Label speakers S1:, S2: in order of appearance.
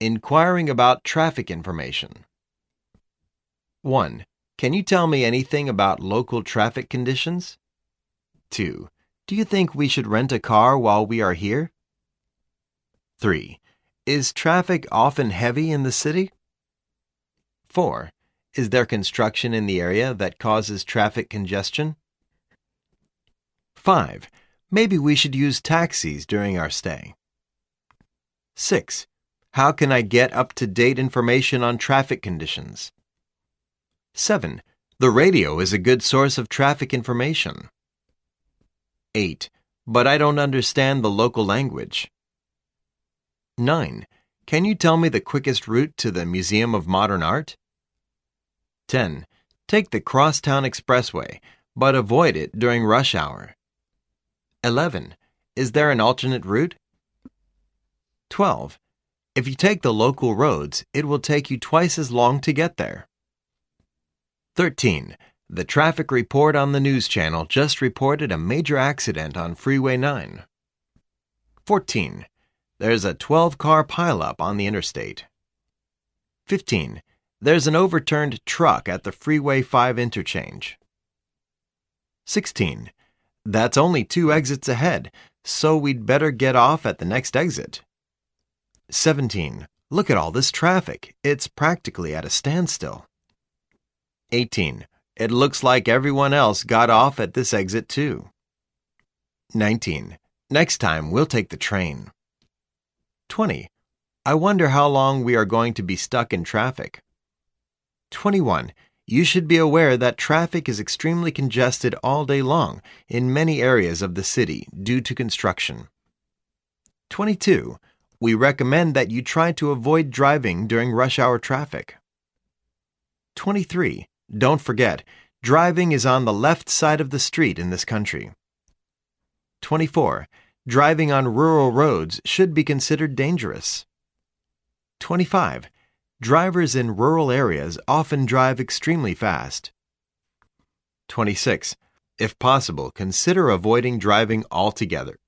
S1: Inquiring about traffic information. 1. Can you tell me anything about local traffic conditions? 2. Do you think we should rent a car while we are here? 3. Is traffic often heavy in the city? 4. Is there construction in the area that causes traffic congestion? 5. Maybe we should use taxis during our stay. 6. How can I get up-to-date information on traffic conditions? 7. The radio is a good source of traffic information. 8. But I don't understand the local language. 9. Can you tell me the quickest route to the Museum of Modern Art? 10. Take the Crosstown Expressway, but avoid it during rush hour. 11. Is there an alternate route? 12. If you take the local roads, it will take you twice as long to get there. 13. The traffic report on the news channel just reported a major accident on Freeway 9. 14. There's a 12-car pileup on the interstate. 15. There's an overturned truck at the Freeway 5 interchange. 16. That's only 2 exits ahead, so we'd better get off at the next exit. 17. Look at all this traffic. It's practically at a standstill. 18. It looks like everyone else got off at this exit too. 19. Next time we'll take the train. 20. I wonder how long we are going to be stuck in traffic. 21. You should be aware that traffic is extremely congested all day long in many areas of the city due to construction. 22. We recommend that you try to avoid driving during rush hour traffic. 23. Don't forget, driving is on the left side of the street in this country. 24. Driving on rural roads should be considered dangerous. 25. Drivers in rural areas often drive extremely fast. 26. If possible, consider avoiding driving altogether.